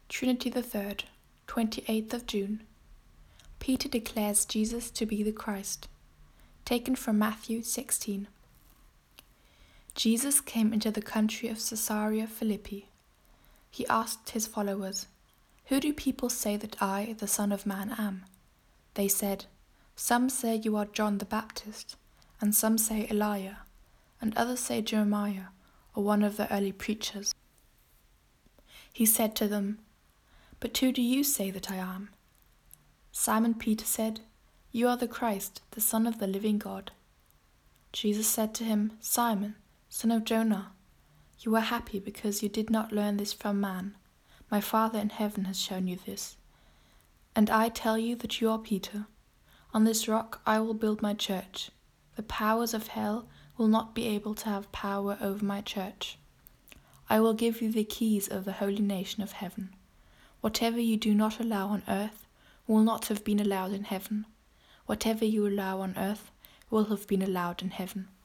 Trinity the 3rd, 28th of June. Peter declares Jesus to be the Christ. Taken from Matthew 16. Jesus came into the country of Caesarea Philippi. He asked his followers, "Who do people say that I, the Son of Man, am?" They said, "Some say you are John the Baptist, and some say Elijah, and others say Jeremiah, or one of the early preachers." He said to them, "But who do you say that I am?" Simon Peter said, "You are the Christ, the Son of the living God." Jesus said to him, "Simon, son of Jonah, you are happy because you did not learn this from man. My Father in heaven has shown you this. And I tell you that you are Peter. On this rock I will build my church. The powers of hell will not be able to have power over my church. I will give you the keys of the holy nation of heaven. Whatever you do not allow on earth will not have been allowed in heaven. Whatever you allow on earth will have been allowed in heaven."